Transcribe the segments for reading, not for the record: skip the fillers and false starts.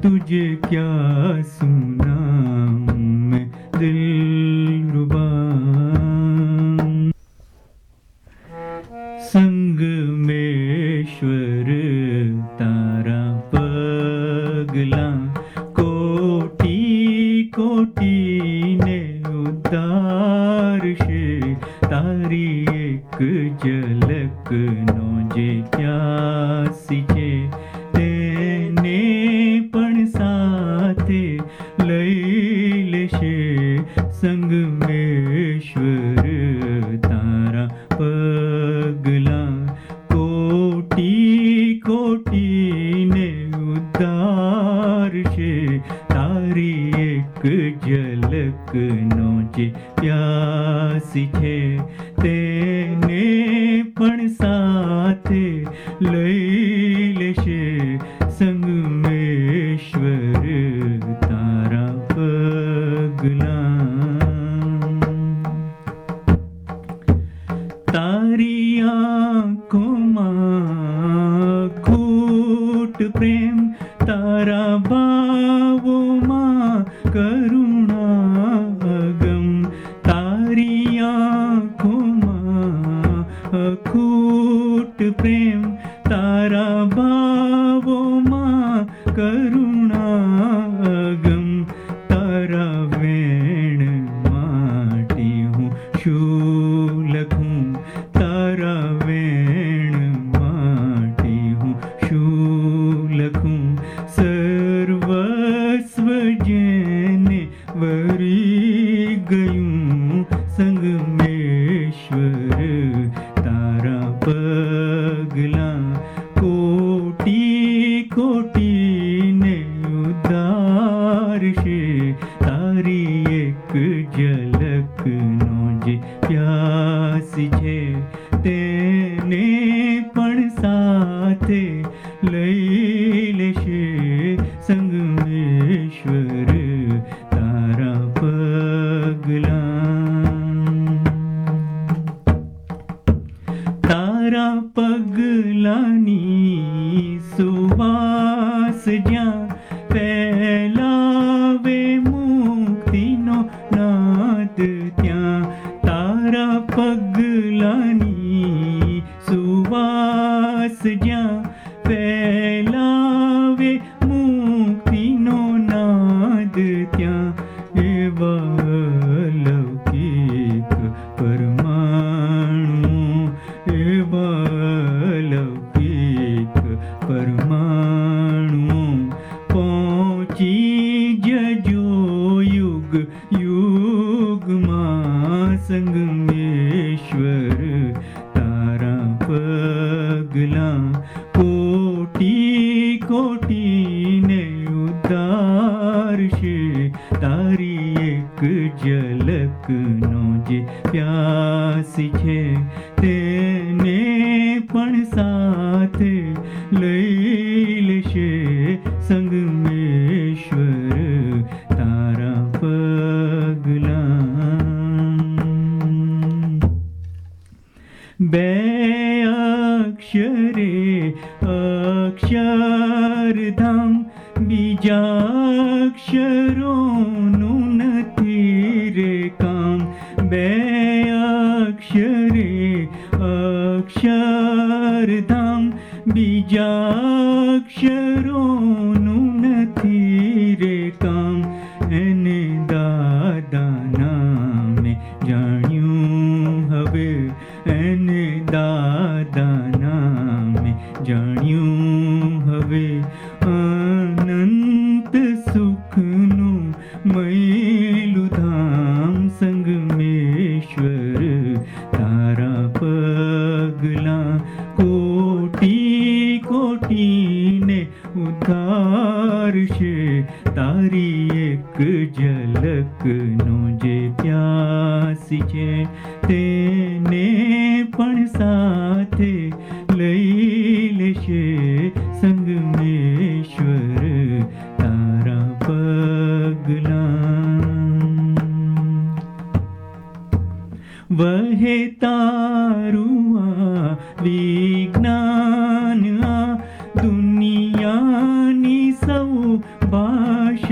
तुझे क्या सुनाऊं मैं दिलरुबा। संगमेश्वर तारा पगला कोटि कोटि ने उद्धार से तारी एक झलक नोजे प्यासी छे તેને પણ સાથે લઈ લેશે સંગમેશ્વર તારા પગલા કોટી કોટીને ઉદ્ધારશે તારી એક ઝલકનો જે પ્યાસી છે તેને પણ સાથે લઈ લેશે संगमेश्वर तारा पगला। तारी आँखों मां घूट प्रेम तारा भावों मां करुणा अगम। तारी आँखों मां घूट प्रेम तारा भावों मां करुणा अगम। तारा वेण माटे हूँ शू लखूं तारा वेण माटे हूँ शू लखूं। सर्वस्व जेने वरी गयूं संगमेश्वर तारा पगला कोटि कोटि ने उद्धारशे तारी एक झलकनो जे प्यासी छे તેને પણ સાથે લઈ લેશે સંગમેશ્વર તારા પગલા। તારા પગલાની સુવાસ જ્યાં ફેલાવે મુક્તિનો નાદ ત્યાં। તારા પગલાની સુવાસ જ્યાં ફેલાવે મુક્તિનો નાદ ત્યાં। એવા લૌકિક પરમાણુ એવા લૌકિક પરમાણુ પહોંચી જજો યુગ યુગમાં સંગમેશ્વર તારા પગલા કોટि કોટિને ઉદ્ધારશે તારી એક ઝલકનો જે પ્યાસી છે તેને પણ સાથે લઈ લેશે સંગમેશ્વર તારા પગલા। બે અક્ષરે અક્ષરધામ બીજા અક્ષરોનું નથી રે કામ। બે અક્ષરે અક્ષરધામ બીજા અક્ષરોનું નથી રે કામ। એને દાદા નામે જાણ્યું હવે એને દાદા નામે જાણ્યું હવે અનંત સુખનું મૈલું ધામ સંગમેશ્વર તારા પગલા કોટि કોટિને ઉદ્ધારશે તારી એક ઝલકનો જે પ્યાસી છે તેને પણ સાથે લઈ લેશે સંગમેશ્વર તારા પગલા। વહે તારું આ વિજ્ઞાન આ દુનિયાની સૌ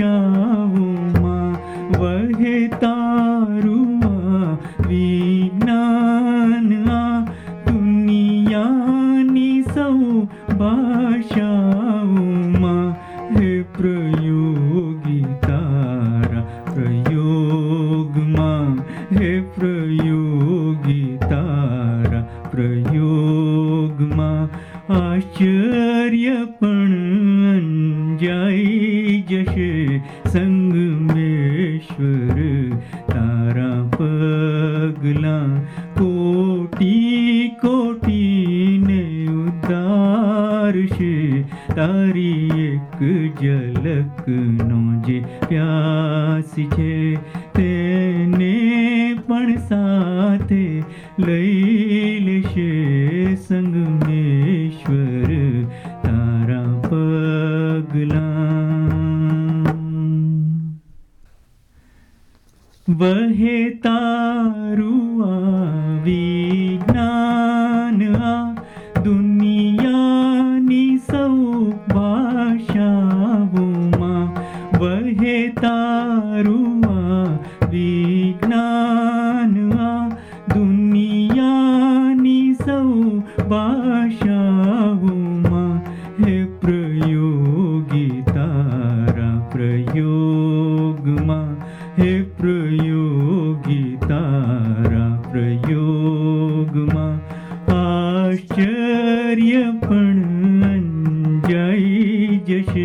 ભાષાઓમાં વહે તારું આ વિજ્ઞાન, આ દુનિયાની સૌ ભાષાઓમાં. હે પ્રયોગી તારા પ્રયોગમાં, હે પ્રયોગી તારા પ્રયોગમાં આશ્ચર્ય પણ અંજાઈ જશે. સંગમેશ્વર તારા પગલાં કોટી કોટીને ઉદ્ધારશે. તારી એક ઝલકનો જે પ્યાસ છે તેને પણ સાથે લઈ લેશે. સંગમેશ્વર તારા પગલાં. વહે તારું આ વિજ્ઞાન, આ દુનિયાની સૌ ભાષાઓમાં. વહે તારું આ વિજ્ઞાન, આ દુનિયાની સૌ ભાષાઓમાં. હે પ્રયોગી તારા પ્રયોગમાં, હે પ્રયોગી તારા પ્રયોગમાં આશ્ચર્ય પણ અંજાઈ જશે.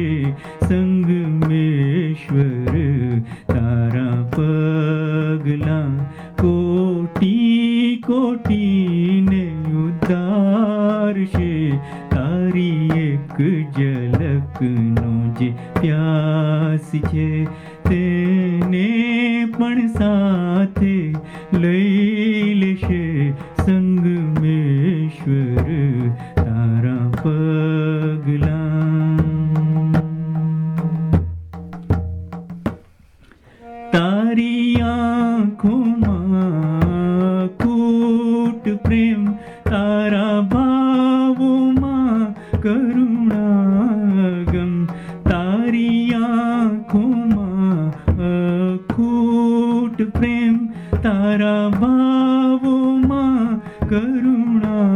સંગમેશ્વર તારા પગલાં કોટી કોટીને ઉદ્ધારશે. તારી એક ઝલકનો જે પ્યાસ છે તેને પણ સાથે લઈ લેશે. સંગમેશ્વર તારા પગલાં. તારી આંખોમાં કૂટ પ્રેમ, તારા ભાવોમાં કરુણાગમ. તારી આંખોમાં અખૂટ પ્રેમ, તારા ભાવોમાં કરુણા